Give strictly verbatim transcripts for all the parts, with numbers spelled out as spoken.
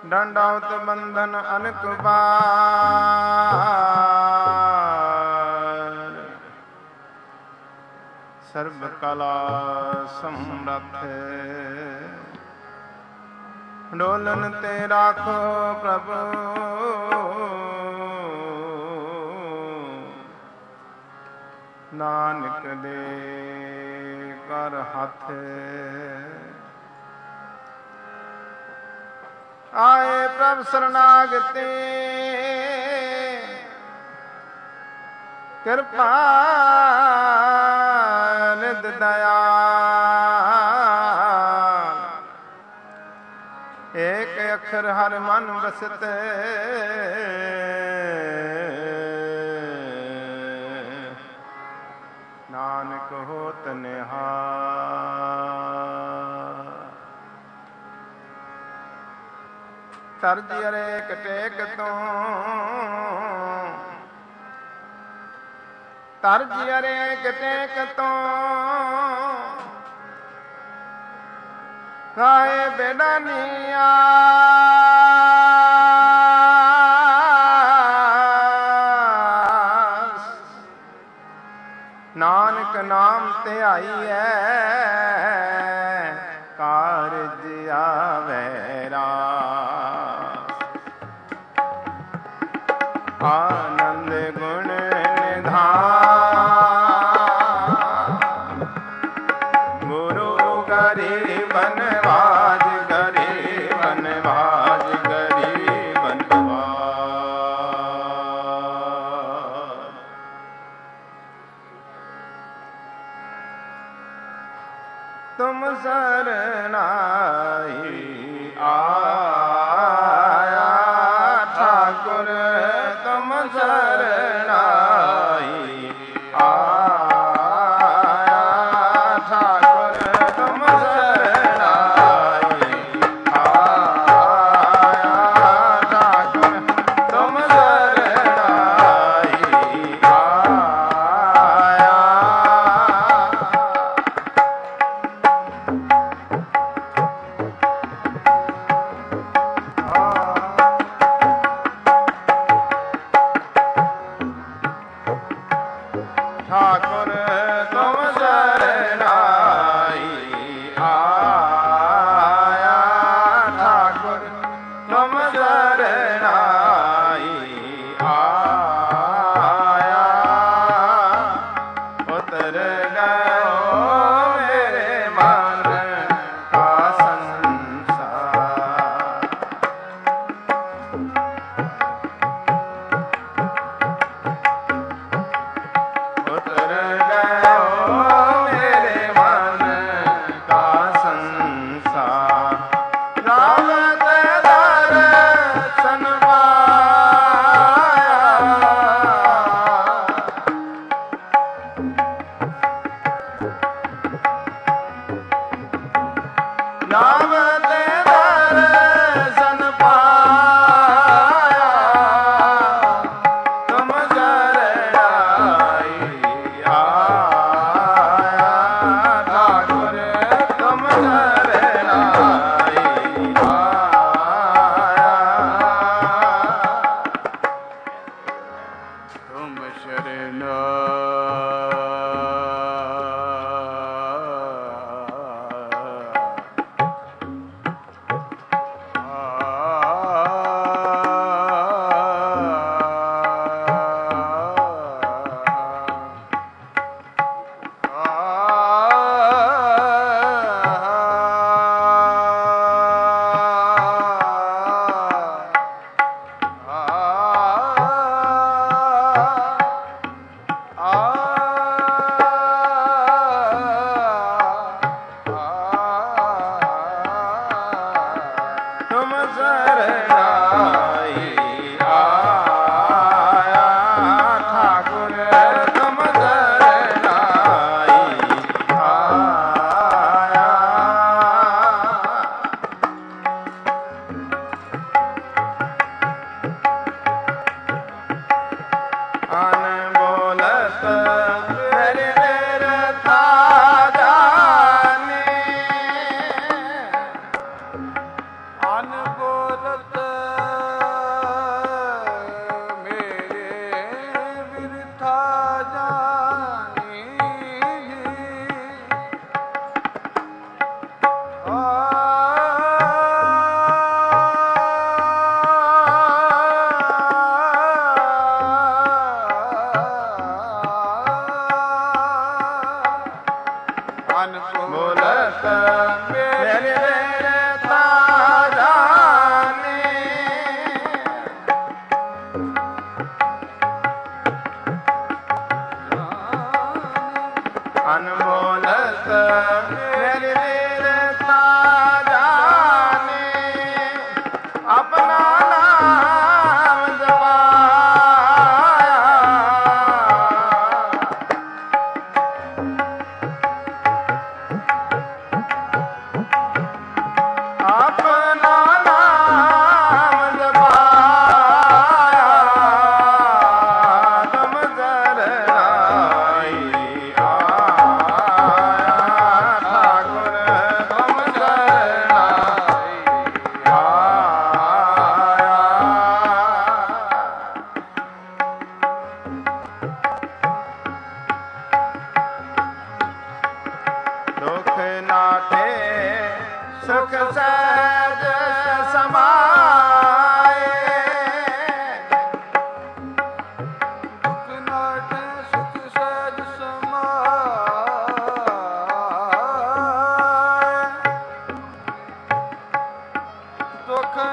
ਡੰਡਾਉਤ ਬੰਧਨ ਅਨਕ ਬਾਰ, ਸਰਬ ਕਲਾ ਸਮਰੱਥ ਡੋਲਨ ਤੇ ਰਾਖੋ ਪ੍ਰਭੂ, ਨਾਨਕ ਦੇ ਕਰ ਹੱਥ। ਆਏ ਪ੍ਰਭ ਸਰਨਾਗਤੀ ਕਿਰਪਾ ਨਿਧ ਦਇਆਲ, ਏਕ ਅੱਖਰ ਹਰ ਮਨ ਵਸਤ ਨਾਨਕ ਹੋਤ ਨਿਹਾਲ। ਤਰਜ ਅਰੇਕ ਟੇਕ ਤੋਂ, ਤਰਜ ਅਰੇਕ ਟੇਕ ਤੋਂ ਕਾਏ ਬੇਦਾਨੀਆ, ਨਾਨਕ ਨਾਮ ਧਿਆਈਐ ਕਾਰਜ ਆਵੈ ਰਾਸ। ਆਨੰਦ ਗੁਣ ਨਿਧਾਨ, ਗੁਰੂ ਗਰੀਬਨ ਵਾਜ ਗਰੀਬਨ ਵਾਜ ਗਰੀਬਨ ਵਾਜ। ਤੁਮ ਸਰਨਾਈ ਆਇਆ ਠਾਕੁਰ, ਤੁਮ ਸਰਨਾਈ ਆਇਆ ਠਾਕੁਰ, ਤੁਮ ਸਰਨਾਈ ਆਇਆ ਠਾਕੁਰ, ਤੁਮ ਸਰਨਾਈ ਆਇਆ। ਠਾਕੁਰ ਤੁਮ ਸਰਨਾਈ ਆਇਆ ਠਾਕੁਰ, ਤੁਮ ਸਰਨਾਈ ਆਇਆ। ਉਤਰ ਗਇਓ ਮੇਰੇ ਮਨ ਕਾ ਸੰਸਾਰ, ਉਤਰ ਗਇਓ ਮੇਰੇ ਮਨ ਕਾ ਸੰਸਾਰ। ਰਾਮ ਤੇ ਦਰਸ਼ਨ ਪਾਇਆ, ਨਾਮ ਤੇ ਦਰਸ਼ਨ ਪਾਇਆ, ਤੁਮ ਸਰਨਾਈ ਆਇਆ ਠਾਕੁਰ, ਤੁਮ ਸਰਨਾਈ ਆਇਆ। ਤੁਮ ਅਨਬੋਲਤ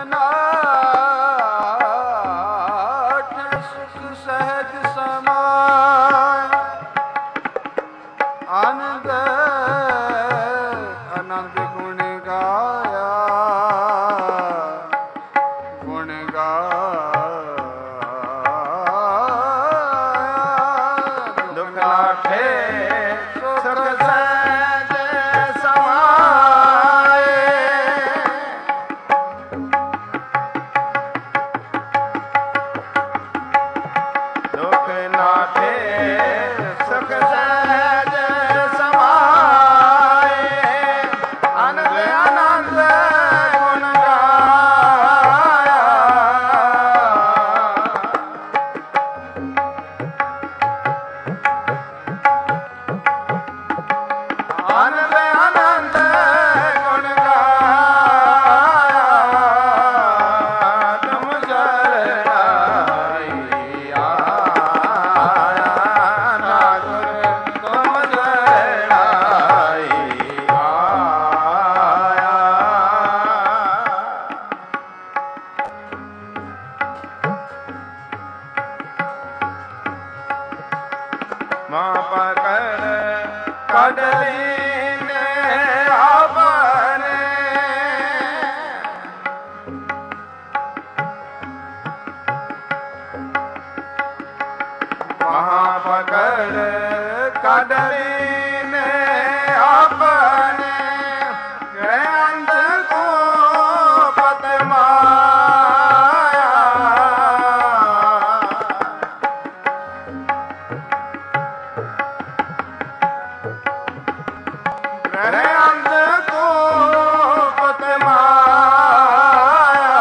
ਨਾਟ ਸੁਖ ਸਹਿਜ ਸਮਾਇ ਆਨੰਦ ਆਨੰਦ ਗੁਣ ਗਾਇਆ ਗੁਣ ਗਾਇਆ ਦੁਖ ਲਾਠੇ ਸੁਖ ਸਹਿਜ ਸਮਾਏ ਦੁਖ ਲਾਠੇ ਸੁਖ ਸਹਿਜ ਸਮਾਏ ਆਨੰਦ ਆਨੰਦ ਗੁਣ ਗਾਇਆ ਆਨੰਦ ਆਨੰਦ ਗੁਣ ਗਾਇਆ ਤੁਮ ਸ਼ਰਨਾਈ ਆਇਆ ਨਾ ਗੁਰ ਤੁਮ ਸ਼ਰਨਾਈ ਆਇਆ ਮਾਂ ਪਕੜ ਕੱਢ ਲੀਨੇ ਆਪਣੇ ਮਾਂ ਪਕੜ ਕੱਢ ਲੀਨੇ ਆਪਣੇ ਗ੍ਰਹਿ ਅੰਧ ਕੋ ਪਤ ਮਾਇਆ ਗ੍ਰਹਿ ਅੰਧ ਕੋ ਪਤ ਮਾਇਆ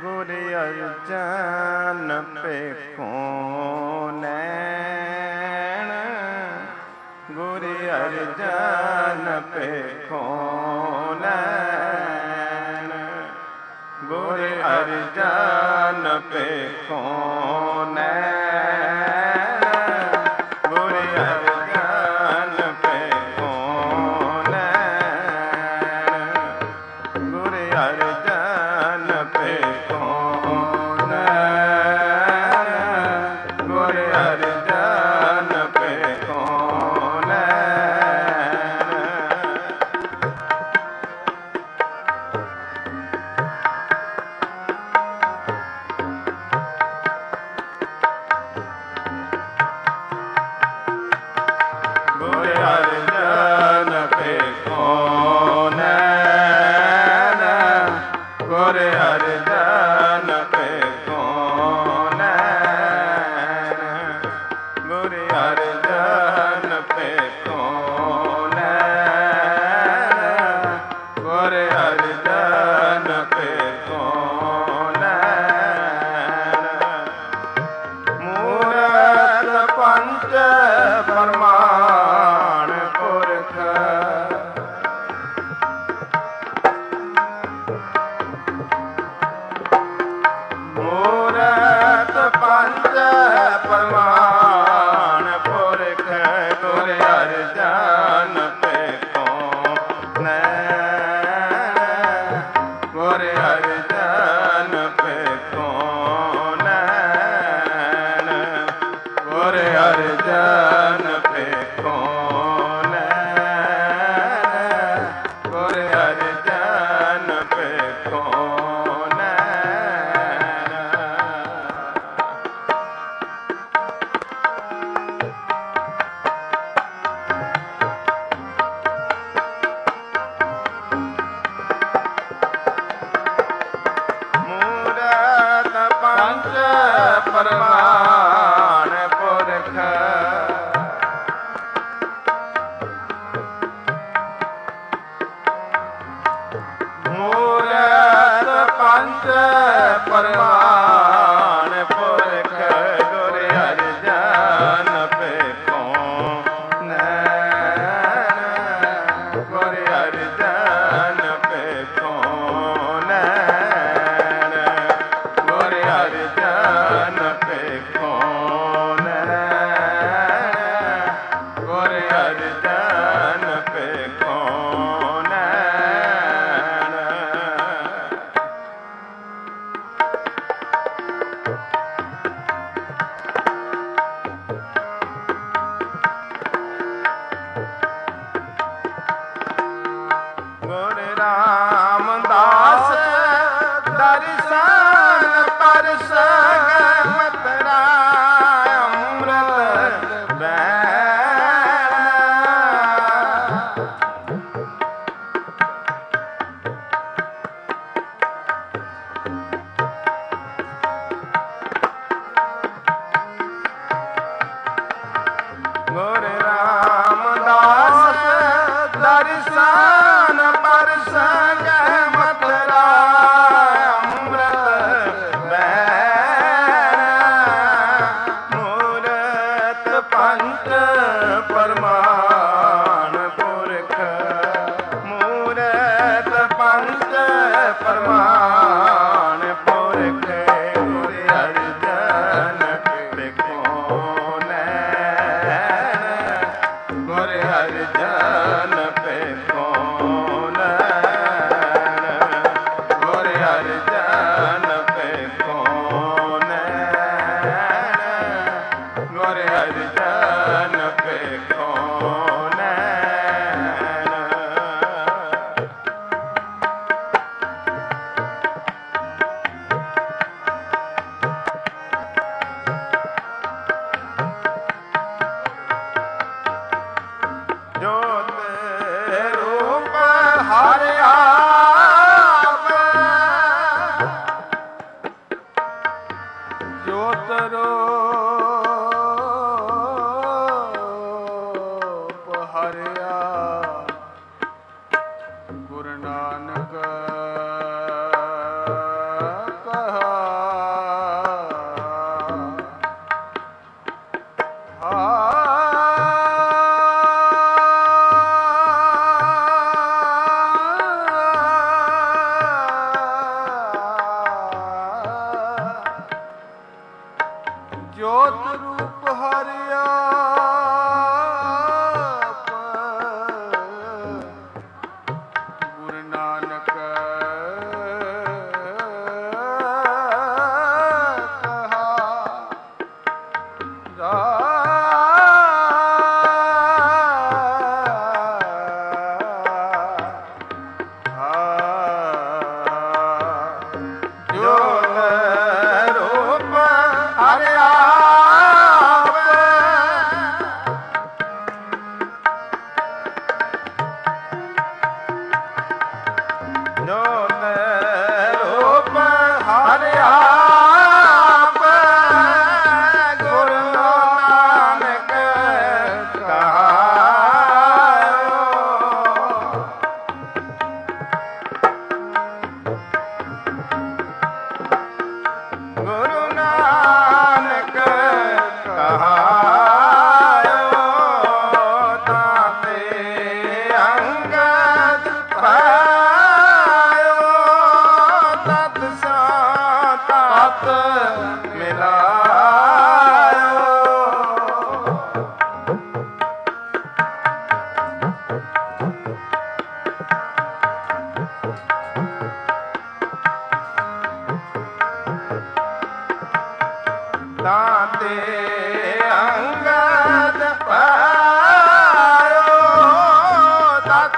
ਗੁਰ ਅਰਜਨ ਪੇਖੋਂ ਨੈਣ, ਗੁਰ ਅਰਜਨ ਪੇਖੋਂ ਨੈਣ, ਗੁਰ ਅਰਜਨ ਪੇਖੋਂ ਨੈਣ, ਗੁਰ ਅਰਜਨ ਪੇਖੋਂ ਨੈਣ, ਗੁਰ ਅਰਜਨ ਪੇਖੋਂ ਨੈਣ, ਗੁਰ ਅਰਜਨ ਪੇਖੋਂ ਨੈਣ। ਗੁਰ ਅਰਜਨ ਪੇਖੋਂ ਨੈਣ, ਗੁਰ ਅਰਜਨ ਪੇਖੋਂ ਨੈਣ, ਗੁਰ ਅਰਜਨ ਪੇਖੋਂ ਨੈਣ, ਗੁਰ ਅਰਜਨ ਪੇਖੋਂ ਨੈਣ। ਮੂਰਤ ਪੰਚ ਪਰਮਾਣ ਪੁਰਖ, ਮੂਰਤ ਪੰਚ ਪਰਮਾਣ ਪੁਰਖ, ਗੁਰ ਅਰਜਨ ਪੇਖੋਂ ਨੈਣ, ਗੁਰ ਅਰਜਨ ਪੇਖੋਂ ਨੈਣ, ਗੁਰ ਅਰਜਨ ਪੇਖੋਂ ਨੈਣ, ਗੁਰ ਅਰਜਨ ਪੇਖੋਂ ਨੈਣ। ਮੂਰਤ ਪੰਚ ਪਰਮਾਣ ਪੁਰਖ, ਮੂਰਤ ਪੰਚ ਪਰਮਾਣ ਪੁਰਖ, ਗੁਰ ਅਰਜਨ ਪੇਖੋਂ ਨੈਣ, ਗੁਰ ਅਰਜਨ ਪੇਖੋਂ ਨੈਣ, ਗੁਰ ਅਰਜਨ ਪੇਖੋਂ ਨੈਣ, ਗੁਰ ਅਰਜਨ ਪੇਖੋਂ ਨੈਣ। ਗੁਰ ਰਾਮਦਾਸ ਦਰਸ਼ਨ ਪਰਸ ਮਤਰਾ ਅੰਮ੍ਰਿਤ ਬੈਣ। ਗੁਰ ਰਾਮਦਾਸ ਦਰਸ਼ਨ ਪਰਸ ਮਤਰਾ ਅੰਮ੍ਰਿਤ ਬੈਣ। ਮੂਰਤ ਪੰਚ ਪਰਮਾਣ ਪੁਰਖ, ਮੂਰਤ ਪੰਚ ਪਰਮਾਣ ਪੁਰਖ, ਗੁਰ ਅਰਜਨ ਪੇਖੋਂ ਨੈਣ, ਗੁਰ ਅਰਜਨ ਪੇਖੋਂ ਨੈਣ, ਗੁਰ ਅਰਜਨ ਪੇਖੋਂ ਨੈਣ, ਗੁਰ ਅਰਜਨ ਪੇਖੋਂ ਨੈਣ। ਜੋਤ ਰੂਪ ਹਰਿ ਆਪ, ਜੋਤ ਰੂਪ ਹਰਿ ਆਪ, ਗੁਰੂ ਨਾਨਕ ਕਹਾ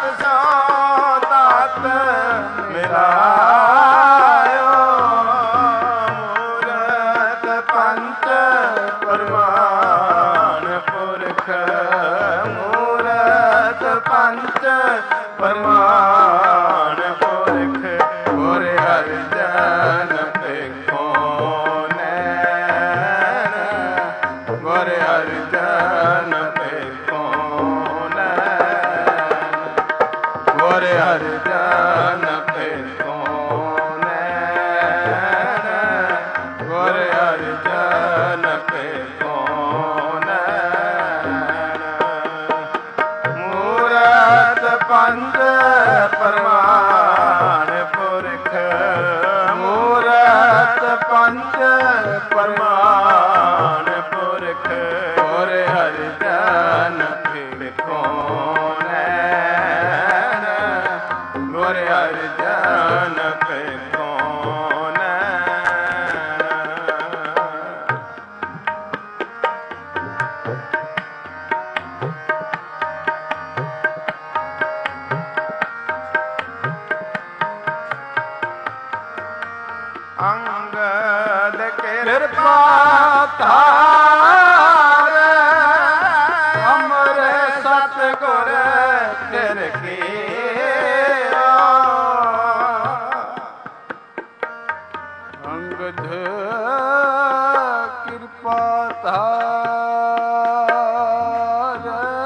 ਸੋ ਤਤ ਮਿਲਾਇਓ ਮੂਰਤ ਪੰਚ ਪਰਮਾਨ ਪੁਰਖ ਮੂਰਤ ਪੰਚ ਪਰਮਾਨ ਪੁਰਖ ਗੁਰ ਅਰਜਨ ਪੇਖੋ ਨੈਣ ਗੁਰ ਅਰਜਨ ਪੇਖੋ ਨੈਣ ਗੁਰ ਅਰਜਨ ਪੇਖੋ ਨੈਣ ਗੁਰ ਅਰਜਨ ਪੇਖੋ ਨੈਣ ਮੂਰਤ ਪੰਚ ਪਰਮਾਨ ਪੁਰਖ ਮੂਰਤ ਪੰਚ ਪਰਮਾਨ ਪੁਰਖ ਗੁਰ ਅਰਜਨ ਪੇਖੋ ਨੈਣ ਗੁਰ ਅਰਜਨ ਪੇਖੋ ਨੈਣ ਅੰਗਦ ਕਿਰਪਾ ਧਾਰ ਅਮਰ ਸਤਿਗੁਰ ਤਿਰ ਕੀਆ ਅੰਗਦ ਕਿਰਪਾ ਧਾਰ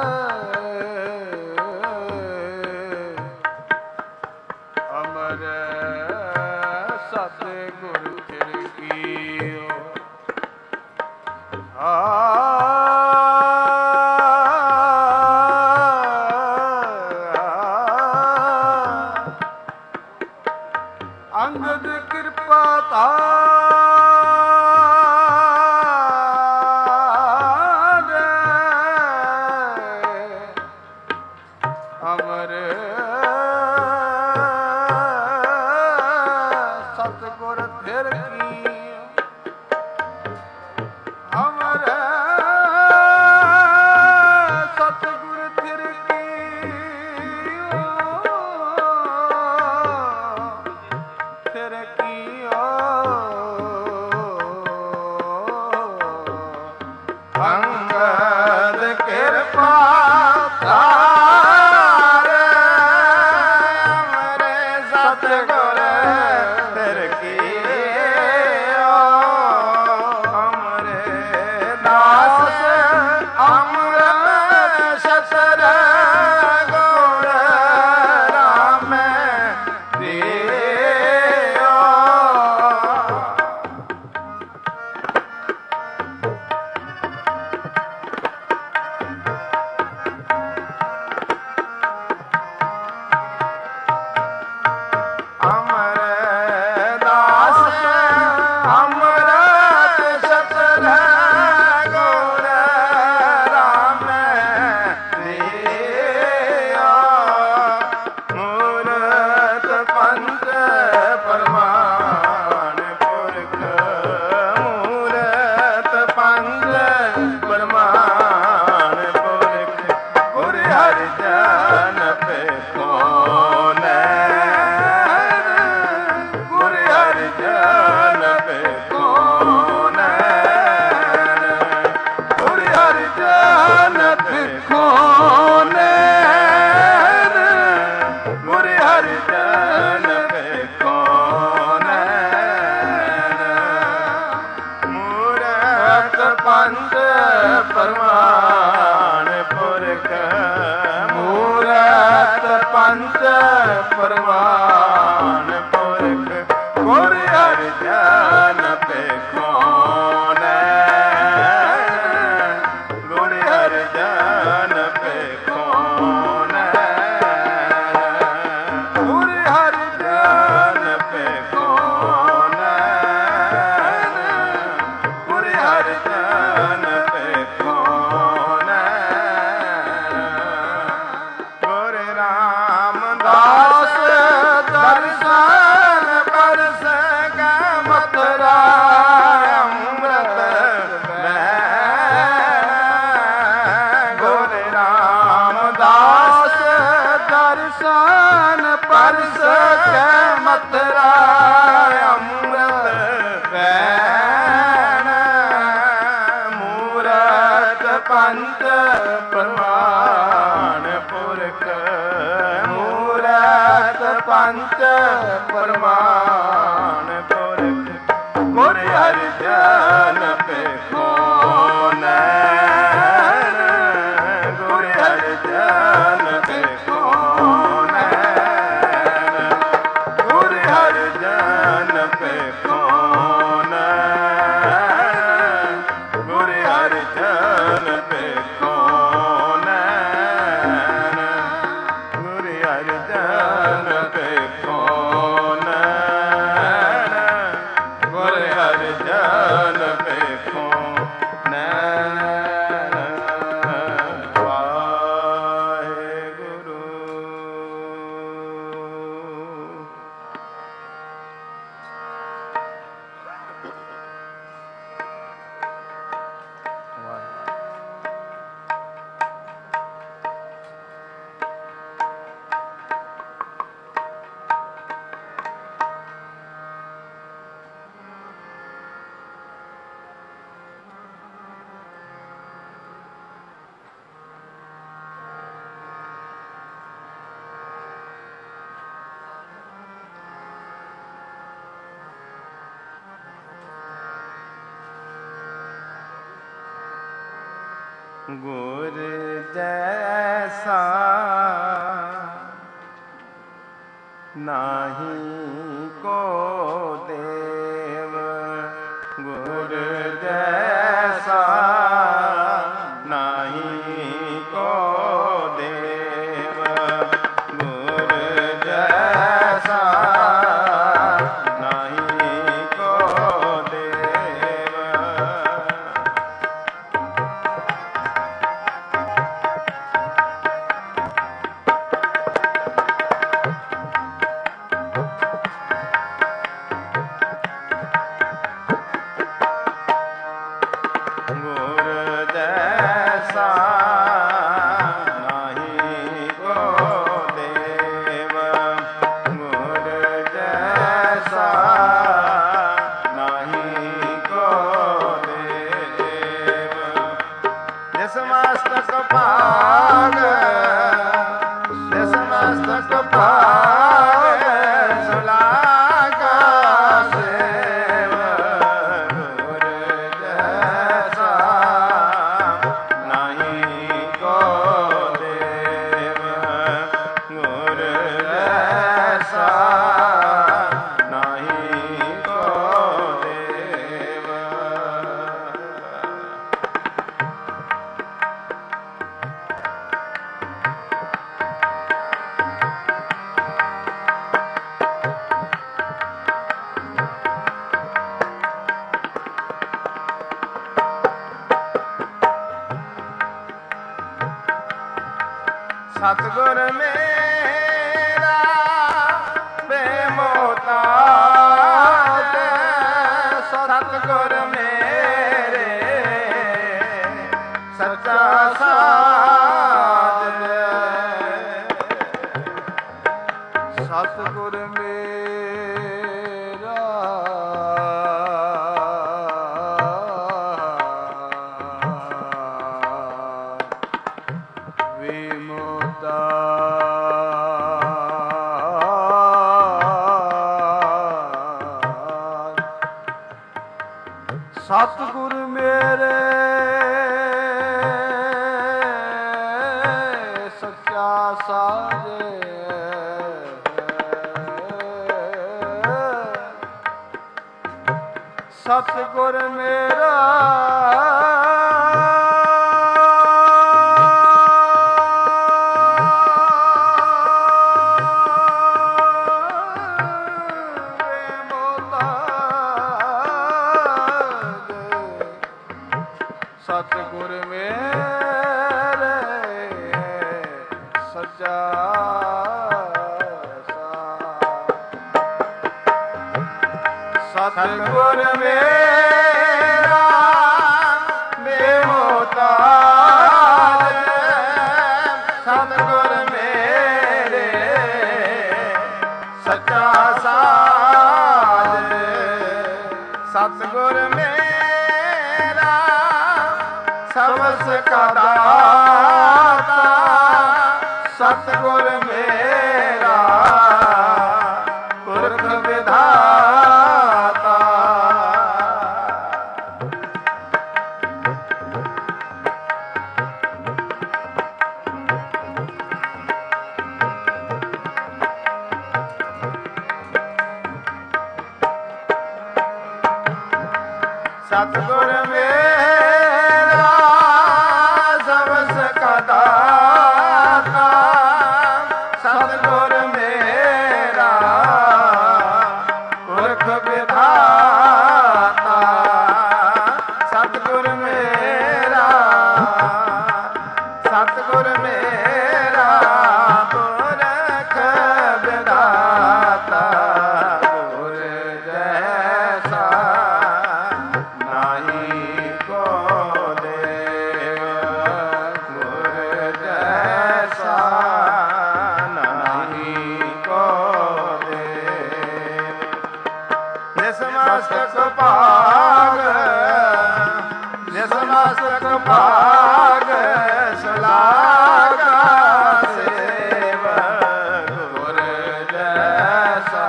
ਅਮਰ ਸਤਿਗੁਰ ਤਿਰ ਕੀਓ ਆ ਅੰਗਦ ਕਿਰਪਾ ਧਾਰ ਅਮਰ ਸਤਿਗੁਰ ਧਿਰ ਕੀਓ ਅਮਰ ਸਤਿਗੁਰ ਧਿਰ ਕੀਓ ਧਿਰ ਕੀਓ ਅੰਗਦ ਕਿਰਪਾ ਧਾਰ ਅਮਰ ਸਤਿਗੁਰ ਧਿਰ ਕੀਓ ਅਮਰੇ ਦਾਸ ਅੰਮ੍ਰਿਤ ਸ਼ਸਰ ਗੁਰ ਰਾਮੈ ਦਿਓ ਅਮਰ ਦਾਸ ਅੰਮ੍ਰਿਤ ਸ਼ਸਰ ਗੁਰ ਰਾਮੈ ਦਿਓ ਮੂਰਤ ਪੰਚ ਪਰਮਾਨ ਪੁਰਖ ਮੂਰਤ ਪੰਚ ਪਰਮਾਨ ਪੁਰਖ ਗੁਰ ਅਰਜਨ ਪੇਖੋ ਨੈਣ ਗੁਰ ਅਰਜਨ ਪੇਖੋ ਨੈਣ ਗੁਰ ਅਰਜਨ ਪੇਖੋ ਨੈਣ ਗੁਰ ਅਰਜਨ ਪੇਖੋ ਨੈਣ ਮੂਰਤ ਪੰਚ ਪਰਮਾਨ ਪੁਰਖ ਮੂਰਤ ਪੰਚ ਪਰਮਾਨ ਪੁਰਖ ਗੁਰ ਅਰਜਨ ਪੇਖੋ ਨੈਣ ਗੁਰ ਅਰਜਨ ਪੇਖੋ ਨੈਣ ਗੁਰ ਅਰਜਨ ਪੇਖੋ ਨੈਣ ਗੁਰ ਅਰਜਨ ਪੇਖੋ ਨੈਣ ਗੁਰ ਰਾਮਦਾਸ ਪਰਸਨ ਪਰਸ ਕੈ ਮਥਰਾ ਅੰਮ੍ਰਿਤ ਵੈਣ ਮੂਰਤ ਪੰਚ ਪ੍ਰਮਾਣ ਪੁਰਖ ਮੂਰਤ ਪੰਚ ਪ੍ਰਮਾਣ ਪੁਰਖ ਗੁਰ ਹਰਿ ਧਿਆਨ ਪੇਖੋ ਨੈਣ ਗੁਰ ਹਰਿ ਧਿਆਨ ਪੇਖੋ ਨੈਣ ਗੁਰ ਹਰਿ ਧਿਆਨ ਪੇਖੋ ਨੈਣ ਗੁਰ ਹਰਿ ਧਿਆਨ ਪੇਖੋ ਨੈਣ ਗੁਰ ਹਰਿ ਧਿਆਨ ਪੇਖੋ ਨੈਣ ਗੁਰ ਹਰਿ ਧਿਆਨ ਪੇਖੋ ਨੈਣ ਵਾਹਿਗੁਰੂ। ਗੁਰ ਜੈਸਾ ਨਾਹੀ ਕੋ ਦੇਵ ਗੁਰ ਜੈਸਾ ਨਾਹੀ ਕੋ ਦੇਵ ਗੁਰ ਜੈਸਾ ਨਾਹੀ ਕੋ ਦੇਵ ਸਤਿਗੁਰ ਮੇਰਾ ਬੇਮੋਹਤਾਜ ਸਤਿਗੁਰ ਮੇਰੇ ਸੱਚਾ ਸਾਧ ਸਤਿਗੁਰ ਮੇਰਾ ਸਤਿਗੁਰ ਮੇਰੇ ਸੱਚਾ ਸਾਜੇ ਸਤਿਗੁਰ ਮੇਰਾ ਸਤਿਗੁਰ ਮੇਰੇ ਸੱਚਾ ਸਤਿਗੁਰ ਮੇਰਾ ਬੇਮੋਹਤਾਜ ਸਤਿਗੁਰ ਮੇਰੇ ਸੱਚਾ ਸਾਜੇ। ਸਤਿਗੁਰ ਮੇਰਾ ਸਬਸ ਕਾ ਦਾਤਾ, ਸਤਿਗੁਰ ਮੇਰਾ ਪੁਰਖ ਵਿਧਾਤਾ। ਸਤਿਗੁਰ ਮੇਰਾ ਸਬਸ ਕਾ ਦਾਤਾ, ਸਤਿਗੁਰ ਮੇਰਾ ਪੁਰਖ ਵਿਧਾਤਾ। ਸਤਿਗੁਰ ਮੇਰਾ, ਸਤਿਗੁਰ ਮੇਰਾ ਪੁਰਖ ਵਿਧਾਤਾ। ਗੁਰ ਜੈਸਾ ਨਾਹੀ ਕੋ ਦੇਵ, ਗੁਰ ਜੈਸਾ ਨਾਹੀ ਕੋ ਦੇਵ। ਨਿਸ ਮਸਤਕ ਭਾਗ, ਨਿਸ ਮਸਤਕ ਭਾਗ ਸਲਾਗਾ ਸੇਵ। ਗੁਰ ਜੈਸਾ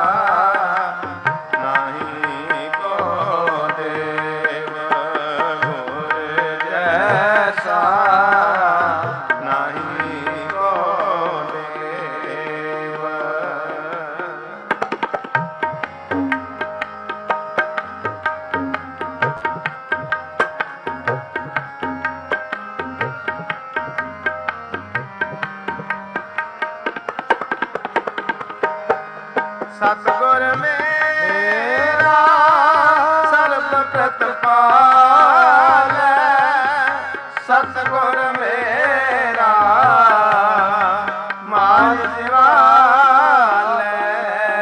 ਨਾਹੀ ਕੋ ਦੇਵ, ਗੁਰ ਜੈਸਾ ਨਾਹੀ ਕੋ ਦੇਵ। ਸਤਿਗੁਰ ਮੇਰਾ ਸਰਬ ਪ੍ਰਤਪਾਲੈ, ਸਤਿਗੁਰ ਮੇਰਾ ਮਾਨ ਜਿਵਾਲੈ।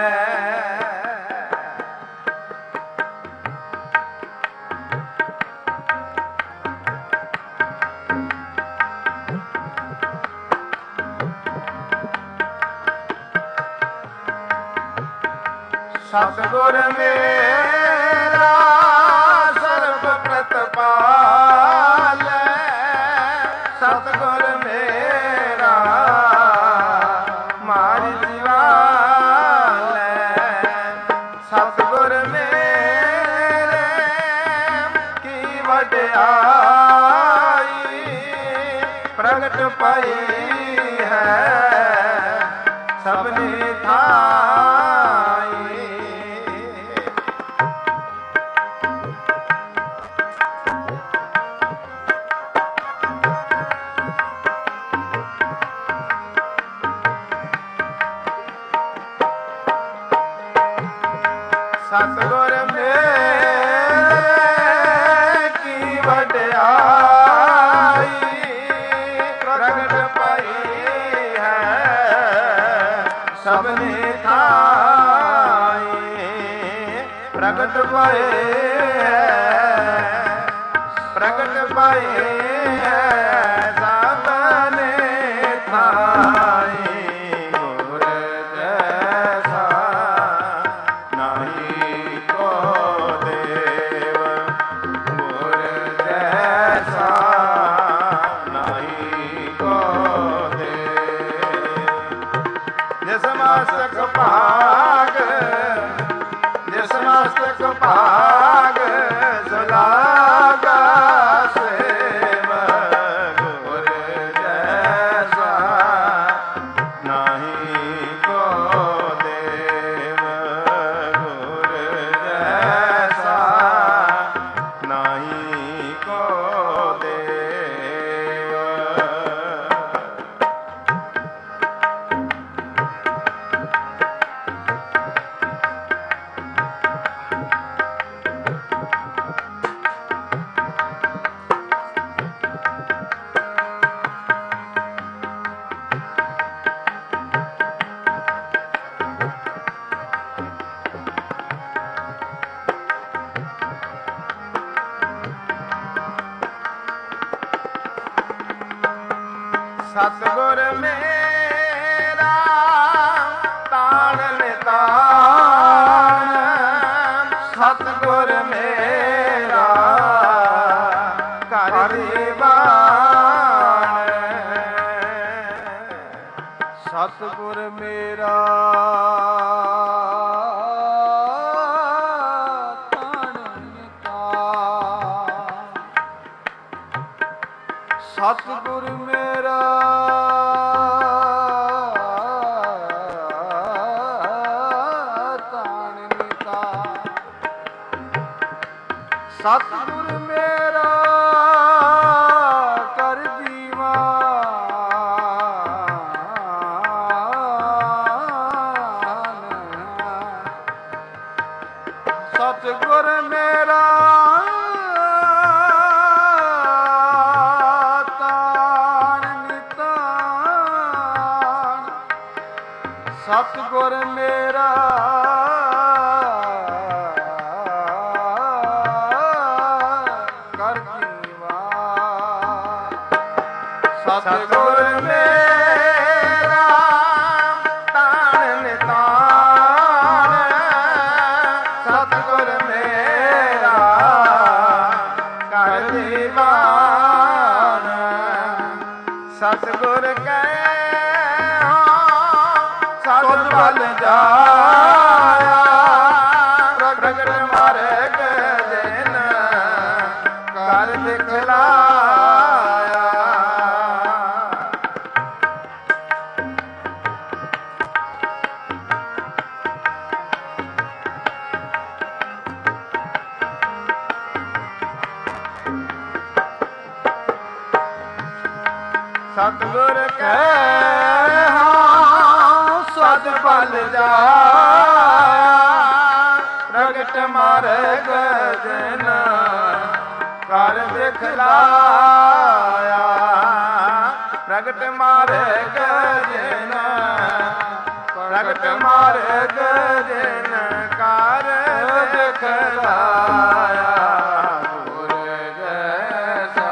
ਸਤਿਗੁਰ ਮੇਰਾ ਸਰਬ ਪ੍ਰਤਪਾਲੈ, ਸਤਿਗੁਰ ਮੇਰਾ ਮਾਰ ਜਿਵਾਲੈ। ਸਤਿਗੁਰ ਮੇਰੇ ਕੀ ਵਡਿਆਈ ਪ੍ਰਗਟ ਪਈ ਹੈ ਸਭਨੀ ਥਾਈ। ਸਤਿਗੁਰ ਮੇਰੇ ਕੀ ਵਡਿਆਈ ਪ੍ਰਗਟ ਪਈ ਹੈ ਸਭਨੀ ਥਾਈ। ਪ੍ਰਗਟ ਪਈ ਹੈ, ਪ੍ਰਗਟ ਪਈ ਹੈ ਸਭਨੀ ਥਾਈ। ਗੁਰ ਜੈਸਾ ਨਾਹੀ ਕੋ ਦੇਵ, ਗੁਰ ਜੈਸਾ ਨਾਹੀ ਕੋ ਦੇਵ। ਜਿਸ ਮਸਤਕ ਭਾਗ, ਜਿਸ ਮਸਤਕ ਭਾਗ ਸੁਲਾਗਾ ਸੇਵ। ਗੁਰ ਜੈਸਾ ਨਾਹੀ ਕੋ ਦੇਵ, ਗੁਰ ਜੈਸਾ ਨਾਹੀ ਕੋ ਦੇਵ। ਸਤਿਗੁਰ ਮੇਰਾ ਤਾਣ ਨਿਤਾ ਸਤਿਗੁਰ ਮੇਰਾ ਤਾਣ ਨਿਤਾਣ, ਸਤਿਗੁਰ ਮੇਰਾ ਤਾਣ ਨਿਤਾਣ, ਸਤਿਗੁਰ ਮੇਰਾ ਕਰ ਸਤਿਗੁਰ ਮੇਰਾ ਤਾਣ ਨਿਤਾਣ, ਸਤਿਗੁਰ ਮੇਰਾ ਕਰ ਦੀਵਾਨ, ਸਤਿਗੁਰ ਮੇਰਾ ਤਾਣ ਨਿਤਾਣ, ਸਤਿਗੁਰ ਮੇਰਾ ਕਰ ਦੀਵਾਨ, ਸਤਿਗੁਰ ਕੈ ਸੁਧ ਬਲ ਜਾਇਆ, ਪ੍ਰਗਟ ਮਾਰਗ ਜਿਨ ਕਰ ਦਿਖਲਾਇਆ। ਸਤਿਗੁਰ ਕੈ ਸੁਧ ਬਲ ਜਾਇਆ, ਪ੍ਰਗਟ ਮਾਰਗ ਜਿਨ ਕਰ ਦਿਖਲਾਇਆ, ਪ੍ਰਗਟ ਮਾਰਗ ਜਿਨ ਪ੍ਰਗਟ ਮਾਰਗ ਜਿਨ ਕਰ ਦਿਖਲਾਇਆ। ਗੁਰ ਜੈਸਾ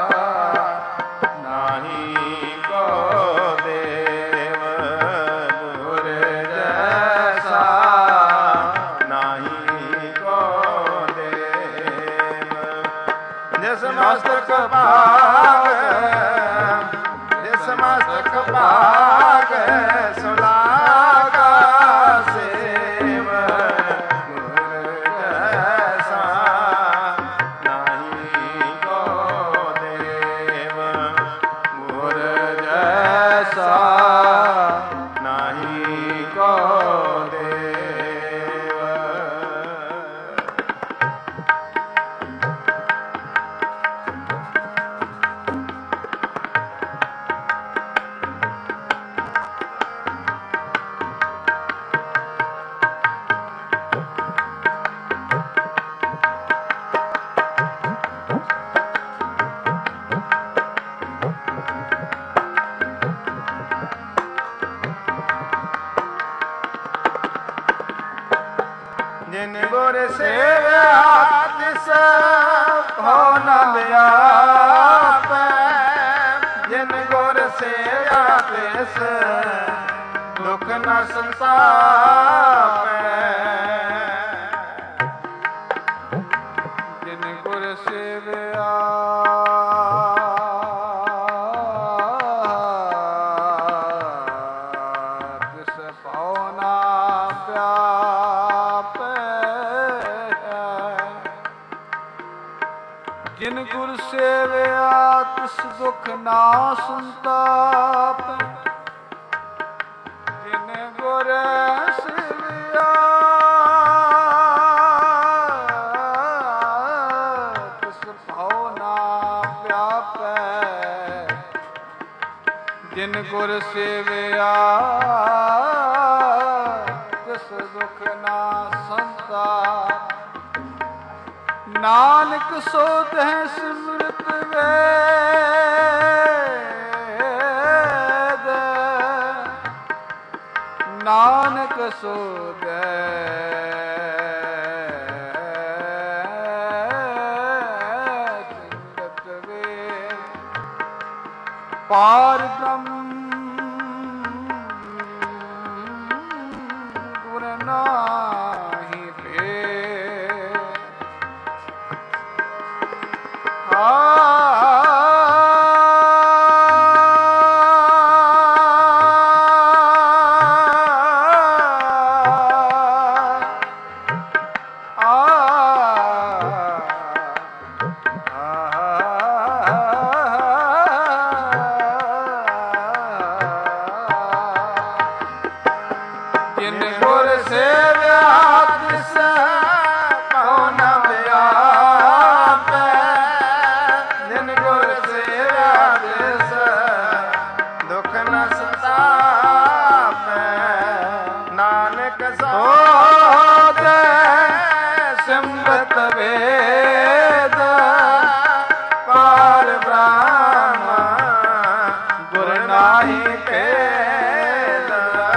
ਨਾਹੀ ਕੋ ਦੇਵ, ਗੁਰ ਜੈਸਾ ਨਾਹੀ ਕੋ ਦੇਵ। ਜਿਸ ਮਸਤਕ ਭਾਗ, ਜਿਸ ਮਸਤਕ ਭਾਗ ਸੁਲਾਗਾ ਸੇਵ, ਗੁਰ ਜੈਸਾ ਨਾਹੀ ਕੋ ਦੇਵ, ਗੁਰ ਜੈਸਾ ਨਾਹੀ ਕੋ ਦੇਵ। ਜਿਨ ਗੁਰ ਸੇਵਿਆ ਤਿਸ ਭਉ ਨ ਵਿਆਪੈ, ਜਿਨ ਗੁਰ ਸੇਵਿਆ ਤਿਸ ਦੁਖ ਨ ਸੰਤਾਪੈ। ਜਿਨ ਗੁਰ ਸੇਵਿਆ ਤਿਸ ਭਉ ਨਾ ਪਿਆਪੈ, ਜਿਨ ਗੁਰ ਸੇਵਿਆ ਤਿਸ ਦੁਖ ਨਾ ਸੰਤਾਪੈ, ਜਿਨ ਗੁਰ ਸੇਵਿਆ ਤਿਸ ਭਉ ਨਾ ਪਿਆਪੈ, ਜਿਨ ਗੁਰ ਸੇਵਿਆ ਤਿਸ ਦੁਖ ਨਾ ਸੰਤਾਪ। ਨਾਨਕ ਸੋ ਤਹਿ ਸਿਮਰਤ ਵੇਦ, ਨਾਨਕ ਸੋ ਦੇ ਸਿਮਰਤ ਵੇਦ, ਪਾਰ ਬ੍ਰਹਮ ਗੁਰ ਨਾਹੀ ਭੇਦ। ਜਿਨ ਗੁਰ ਸੇਵਿਆ ਤਿਸ ਕਉ ਨ ਵਿਆਪੈ। ਜਿਨ ਗੁਰ ਸੇਵਿਆ ਤਿਸ ਦੁਖ ਨ ਸਤਾਪੈ। ਨਾਨਕ ਸੋ ਤੇ ਸਿਮਰਤ ਵੇਦ ਪਾਰ ਬ੍ਰਹਮ ਗੁਰ ਨਾਹੀ ਭੇਦ।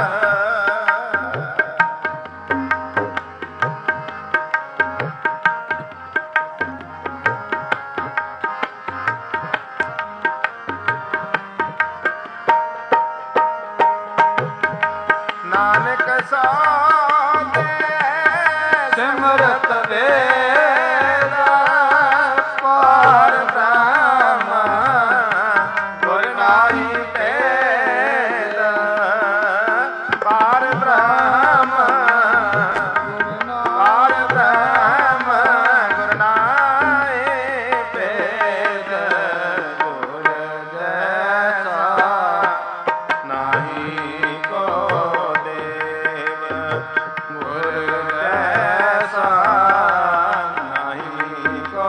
ਨਾਨਕ ਸੋ ਤੇ ਸਿਮਰਤ ਵੇਦ ਪਾਰ ਬ੍ਰਹਮ ਗੁਰ ਨਾਹੀ ਭੇਦ। ਪਾਰ ਬ੍ਰਹਮ ਪਾਰ ਬ੍ਰਹਮ ਗੁਰ ਨਾਹੀ ਭੇਦ। ਗੁਰ ਜੈਸਾ ਨਾਹੀ ਕੋ ਦੇਵ। ਗੁਰ ਜੈਸਾ ਨਾਹੀ ਕੋ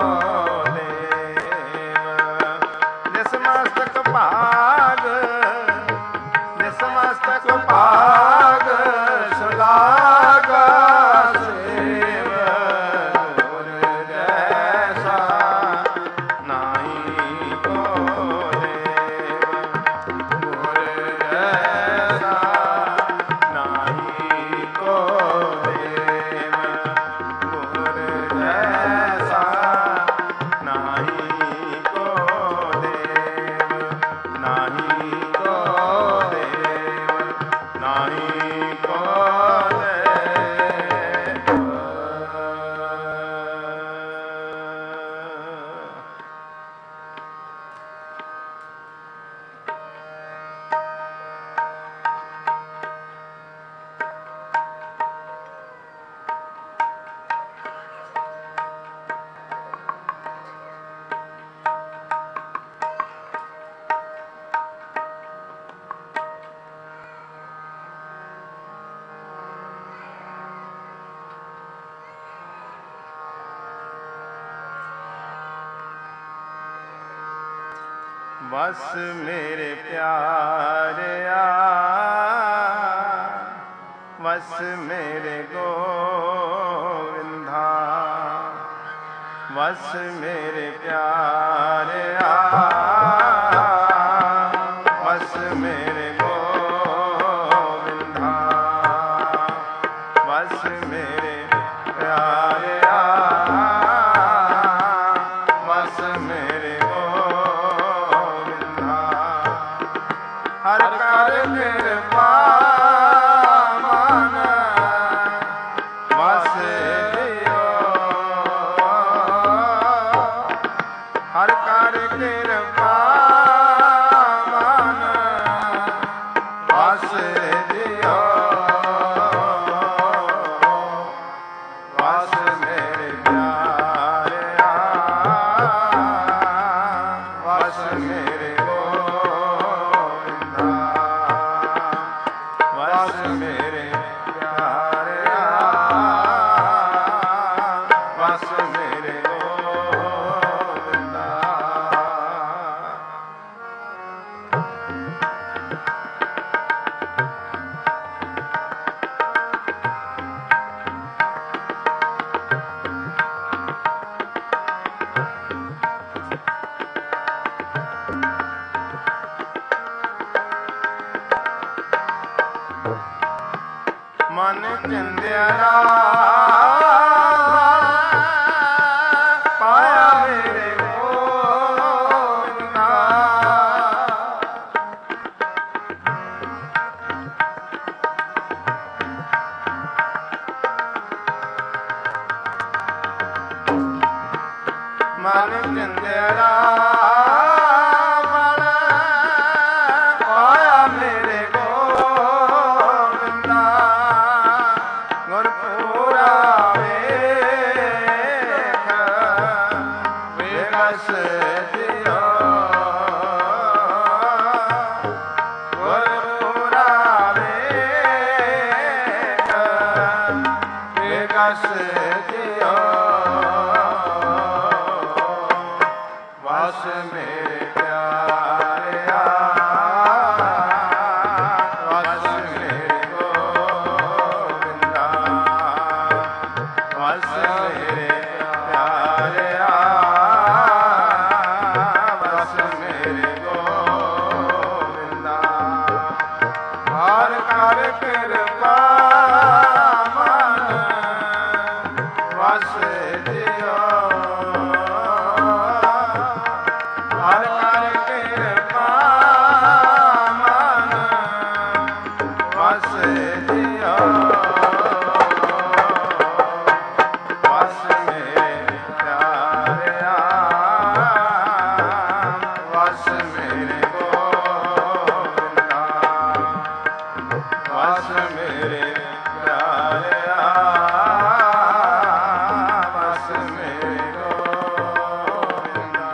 ਦੇਵ। ਜਿਸ ਮਸਤਕ ਭਾਗ ਜਿਸ ਮਸਤਕ ਭਾਗ ਸੁਲਾਗਾ ਸੇਵ ਗੁਰ ਜੈਸਾ ਨਾਹੀ ਕੋ ਦੇਵ। ਗੁਰ ਜੈਸਾ ਨਾਹੀ ਕੋ ਦੇਵ। ਗੁਰ ਜੈਸਾ ਨਾਹੀ ਕੋ ਦੇਵ। ਨਾਹੀ ਕੋ ਦੇਵ। ਨਾਹੀ ਕੋ ਦੇਵ। ਬਸ ਮੇਰੇ ਪਿਆਰਿਆ ਬਸ ਮੇਰੇ ਗੋਵਿੰਦਾ। ਬਸ ਮੇਰੇ ਪਿਆਰਿਆ ਬਸ ਮੇਰੇ ਗੋਵਿੰਦਾ। ਬਸ ਮੇਰੇ ਪਿਆਰਿਆ ਬਸ ਮੇਰੇ ਗੋਵਿੰਦਾ। ਹਰ ਕਰ ਕਿਰਪਾ ਮਨ ਵਸ ਦਿਓ। ਹਰ ਕਰ ਕਿਰਪਾ ਮਨ ਵਸ ਦਿਓ। ਵਸ ਮੇਰੇ ਪਿਆਰਿਆ ਵਸ ਮੇਰੇ ਗੋਵਿੰਦਾ। ਵਸ ਮੇਰੇ ਪਿਆਰਿਆ ਵਸ ਮੇਰੇ ਗੋਵਿੰਦਾ। ਮਨ ਚੰਦਿਆਰਾ ਪਾਇਆ ਮੇਰੇ ਗੋਵਿੰਦਾ। ਮਨ ਚੰਦਿਆਰਾ ਪਾਇਆ ਮੇਰੇ ਗੋਵਿੰਦਾ। ਗੁਰਪੂਰਾ ਜਿਉ ਵਸ ਮੇਰੇ ਪਿਆਰਿਆ ਵਸ ਮੇਰੇ ਗੋਬਿੰਦਾ ਵਸ ਮੇਰੇ ਪਿਆਰਿਆ ਵਸ ਮੇਰੇ ਗੋਬਿੰਦਾ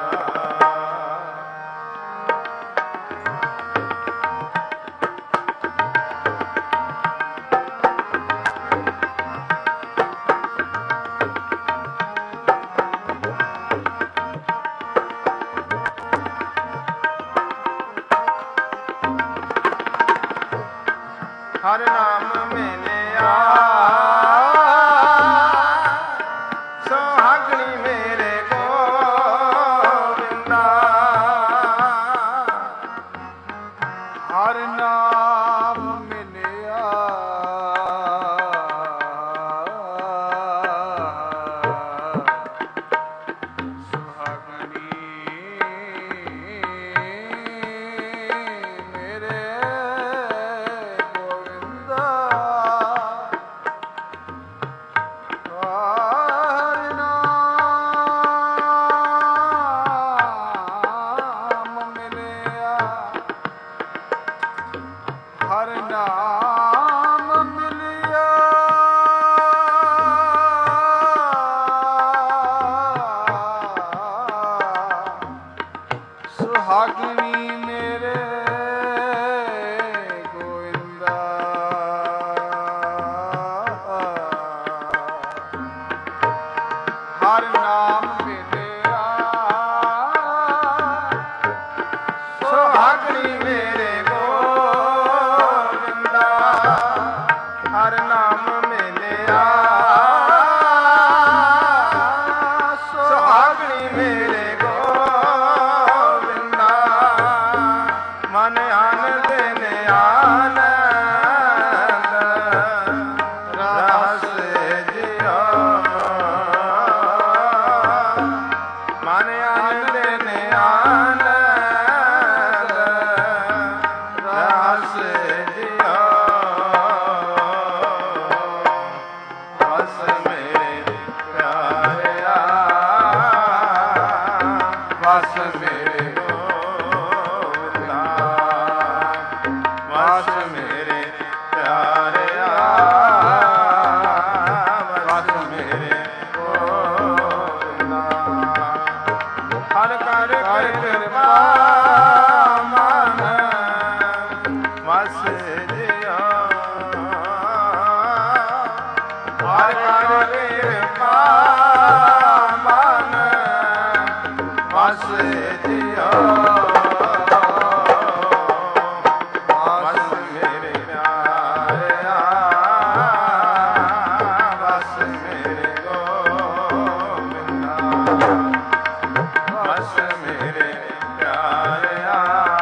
ਹਰ ਨਾਮ ਮਿਲਿਆ ਸੁਹਾਗਣੀ ਮੇਰੇ ਗੋਬਿੰਦਾ ਹਰ ਨਾਮ ਮਿਲਿਆ ਸੁਹਾਗਣੀ ਮੇਰੇ ਗੋਬਿੰਦਾ ਹਰ ਨਾਮ ਮਿਲਿਆ ਹਰ ਨਾਮ ਮਿਲਿਆ ਸੁਹਾਗਣੀ ਮੇਰੇ ਗੋਇੰਦਾ ਹਰ ਨਾਮ ਮਿਲਿਆ ਸੁਹਾਗਣੀ ਮੇਰੇ ਗੋਬਿੰਦਾ ਹਰ ਨਾਮ ਮਿਲਿਆ ਸੁਹਾਗਣੀ ਮੇਰੇ ਗੋਬਿੰਦਾ ਮਨ ਆਨੰਦ ਨੇ ਆਨੰਦ ਰਸ ਜਿਉ ਮਨ ਆਨੰਦ ਨੇ ਆਨੰਦ ਰਸ ਜਿਉ ਵਸ ਮੇਰੇ ਪਿਆਰਿਆ ਵਸ ਮੇਰੇ ਗੋਬਿੰਦਾ ਵਸ ਮੇਰੇ ਪਿਆਰਿਆ ਵਸ ਮੇਰੇ ਗੋਬਿੰਦਾ ਹਰ ਕਰ ਕਿਰਪਾ ਮਨ ਵਸ ਜਿਉ ਹਰ ਕਰ ਕਿਰਪਾ ਮਨ ਵਸ ਜਿਉ ਵਸ ਮੇਰੇ ਪਿਆਰਿਆ ਵਸ ਮੇਰੇ ਗੋਬਿੰਦਾ ਵਸ ਮੇਰੇ ਪਿਆਰਿਆ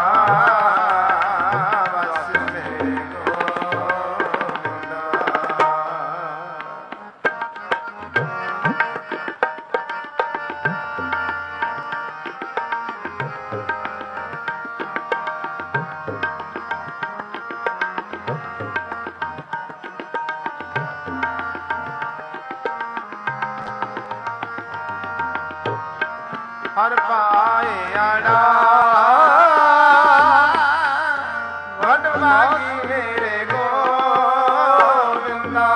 ਵਸ ਮੇਰੇ ਗੋਬਿੰਦਾ ਹਰ ਪਾਏ ਆੜਾ ਵਡ ਭਾਗੀ ਮੇਰੇ ਗੋਬਿੰਦਾ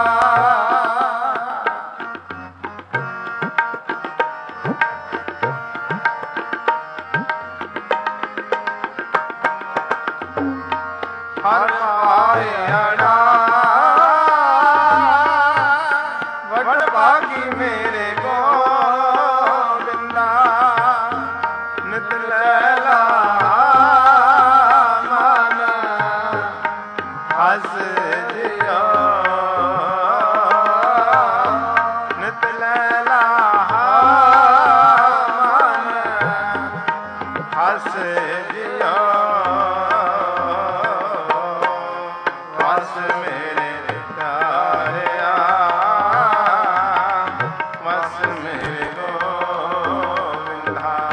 ਹਰ ਪਾਏ ਆੜਾ ਵਡ ਭਾਗੀ ਮੇਰੇ ਗੋਬਿੰਦਾ ਨਿਤ ਲੈਲਾ ਮਨ ਹਸ ਜਿਉ ਨਿਤ ਲੈਲਾ ਮਨ ਹਸ ਜਿਉ ਵਸ ਮੇਰੇ ਪਿਆਰਿਆ ਵਸ ਮੇਰੇ ਗੋਬਿੰਦਾ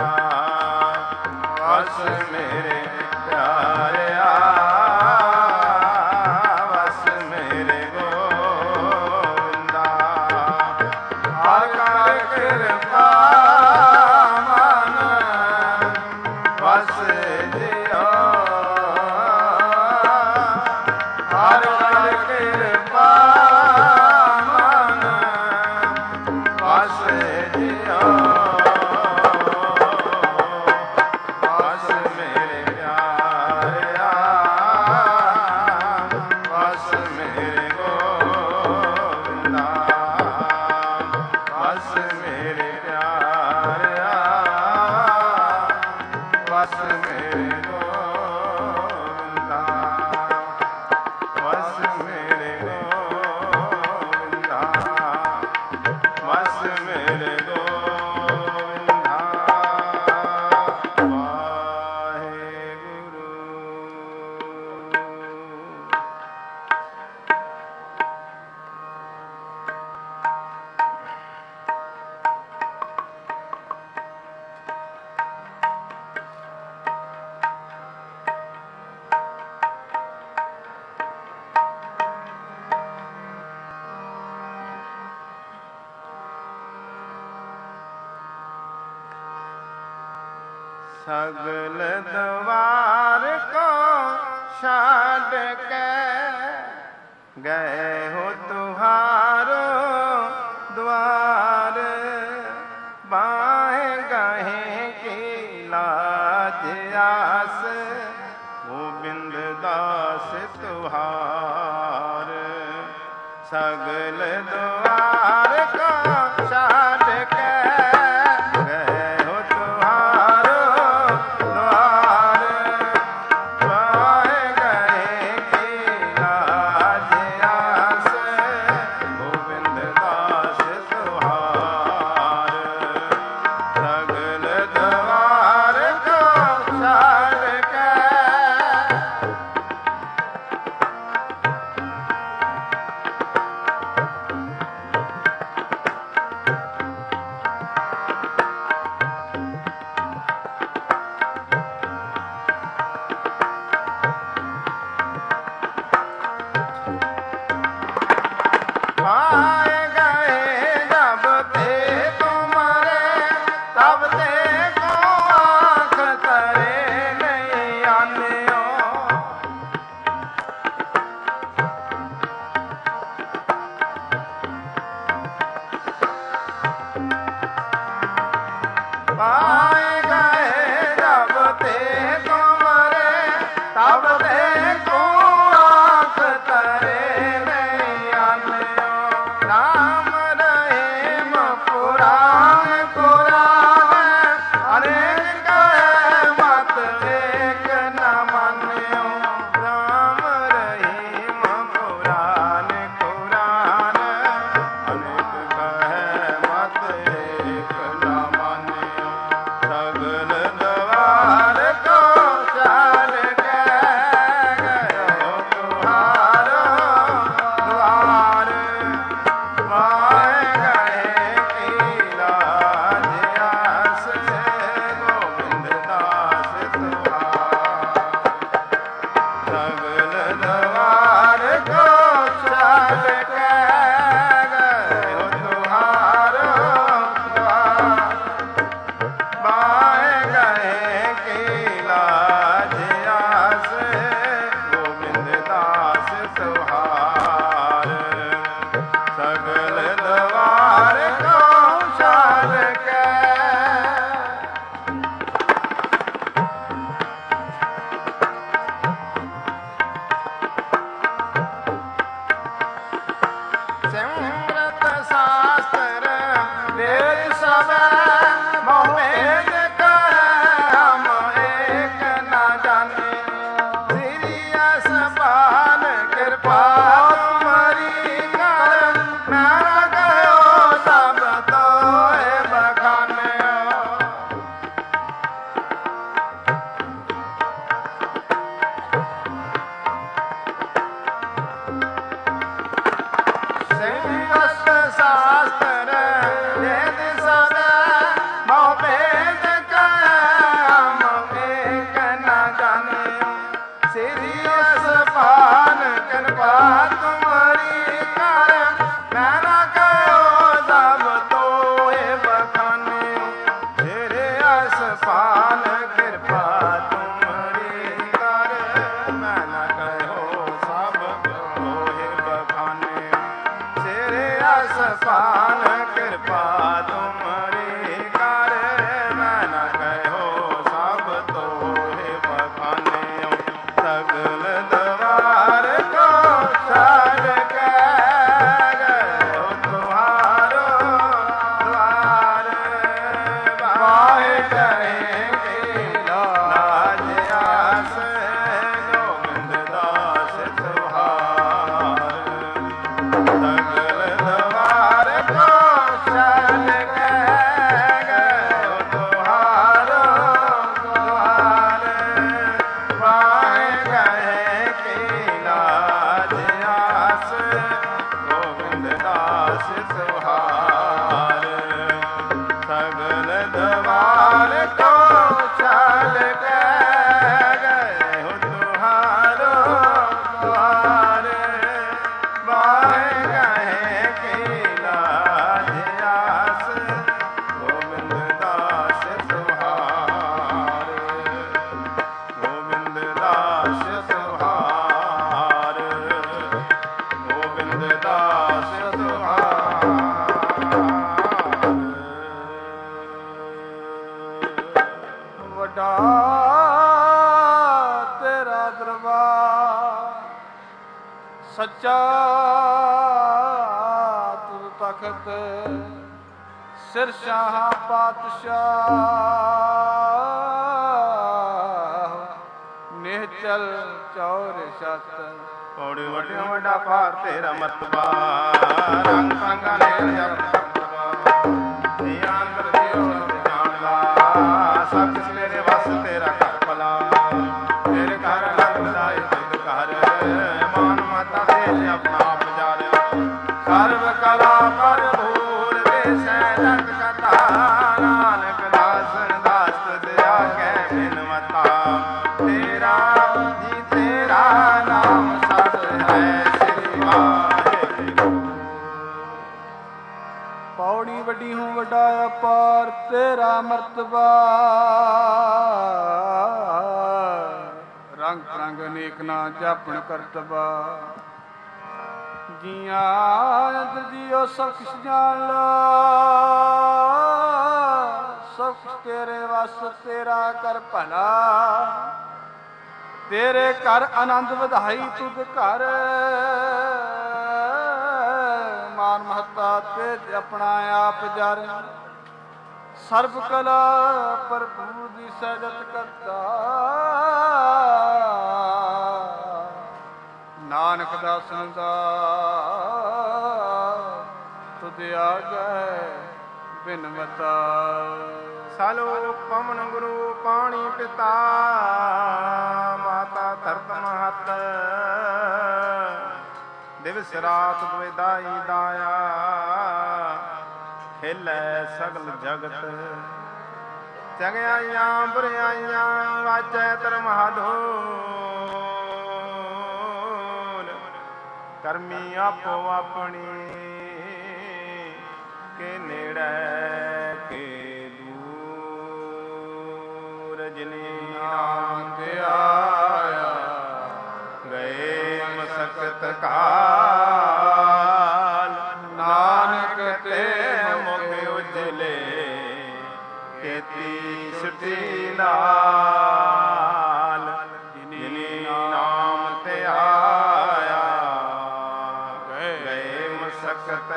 ਵਸ ਮੇਰੇ ਪਿਆਰਿਆ ਵਸ ਮੇਰੇ ਵਸ ਮੇਰੇ ਗੋਬਿੰਦਾ ਵਸ ਮੇਰੇ ਪਿਆਰਿਆ ਵਸ ਮੇਰੇ ਗੋਬਿੰਦਾ ਵਸ ਮੇਰੇ ਗੋਬਿੰਦਾ ਵਸ ਮੇਰੇ ਗੋਬਿੰਦਾ ਵਾਹਿਗੁਰੂ। ਸਗਲ ਦਵਾਰ ਕੋ ਛੱਡ ਕੇ ਗਏ ਹੋ ਤੁਹਾਰੋ ਦਵਾਰ ਬਾਹੇ ਗਏ ਕੀ ਲਾਜ ਆਸ ਗੋਬਿੰਦ ਦਾਸ ਤੁਹਾਰ ਸਗਲ ਦਵਾਰ ਕੋ ਛੱਡ ਕੇ ਸਾ ਤੂੰ ਤਖਤ ਸਿਰ ਸ਼ਾਹ ਪਾਤਸ਼ਾਹ ਨਿਹਚਲ ਚੌਰ ਛਤ ਪੌੜੀ ਵੱਡਿਓ ਵੱਡਾ ਭਾਰ ਤੇਰਾ ਮਰਤਬਾ ਰੰਗ ਸੰਗਾ ਨੇ ਜਪ ਜੀ ਅੰਦਰ ਦਿਓ ਜਾਣ ਲਾ ਸਭ ਕੁਛ ਤੇਰੇ ਵਸ ਤੇਰਾ ਘਰ ਭਲਾ ਤੇਰੇ ਘਰ ਲੱਗਦਾ ਏ ਸਿੱਧ ਘਰ ਮਾਨ ਮਾਤਾ ਦੇ ਆਪਣਾ ਆਪ ਜਾਰਿਆ ਸਰਬ ਕਲਾ ਭਰਪੂਰ ਵੇਸੈ ਲਟ ਕਥਾ ਨਾਨਕ ਦਾਸਨ ਦਾਸ ਦਿਆ ਕੈ ਬਿਨਵਤਾ ਤੇਰਾ ਜੀ ਤੇਰਾ ਨਾਮ ਸਤ ਹੈ ਸ੍ਰੀ ਵਾਹਿਗੁਰੂ। ਪੌੜੀ ਵੱਡੀ ਹੂੰ ਵੱਡਾ ਅਪਾਰ ਤੇਰਾ ਮਰਤਬਾ ਰੰਗ ਰੰਗ ਅਨੇਕ ਨਾ ਜਾਪਣ ਕਰਤਬਾ ਜੀਆਂ ਅੰਦਰ ਜੀਓ ਸਭ ਕੁਛ ਜਾਣ ਲਾ ਸਭ ਕੁਛ ਤੇਰੇ ਵਸ ਤੇਰਾ ਕਰ ਭਲਾ ਤੇਰੇ ਘਰ ਆਨੰਦ ਵਧਾਈ ਤੁਧ ਘਰ ਮਾਨ ਮਹੱਤਾ ਤੇ ਆਪਣਾ ਆਪ ਜਰ ਸਰਬ ਕਲਾ ਭਰਪੂਰ ਦੀ ਸਹਿਜਤ ਕਰਤਾ ਨਾਨਕ ਦਾਸਨ ਦਾ ਤੁਧ ਆਗੈ ਬਿਨਵਤਾ ਸਾਲੋਕ ਪਵਨ ਗੁਰੂ ਪਾਣੀ ਪਿਤਾ ਮਾਤਾ ਧਰਤ ਮਹਤ ਦਿਵਸ ਰਾਤ ਦੁਇਦਾਈ ਦਾਇਆ ਖੇਲੈ ਸਗਲ ਜਗਤ ਚੰਗਿਆਈਆਂ ਬੁਰਿਆਈਆਂ ਵਾਜੈ ਧਰਮਹਾਧੋਲ ਕਰਮੀ ਆਪੋ ਆਪਣੀ ਕੇ ਨੇੜੇ ਕੇ ਦੂਰ ਜਿਨੀ ਨਾਮ ਤੇ ਆਇਆ ਗਏ ਮਸਕਤ ਕਾਲ ਨਾਨਕ ਤੇ ਮੁਖ ਉਜਲੇ ਕੀਤੀ ਸੁਟੀ ਨਾਲ ਜਿਨੀ ਨਾਮ ਤੇ ਆਇਆ ਗਏ ਮਸਕਤ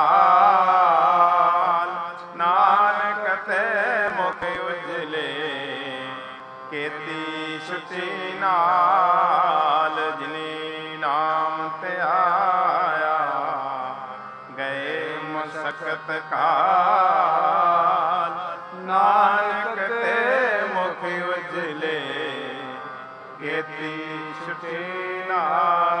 ਕਾਲ ਨਾਨਕ ਤੇ ਮੁਖ ਉਜਲੇ ਕੀਤੀ ਸੁਚੀ ਨਾਲ ਜਿਨੀ ਨਾਮ ਤੇ ਆਇਆ ਗਏ ਮਸਕਤ ਕਾਲ ਨਾਨਕ ਤੇ ਮੁਖ ਉਜਲੇ ਕੀਤੀ ਸੁਚੀ ਨਾਲ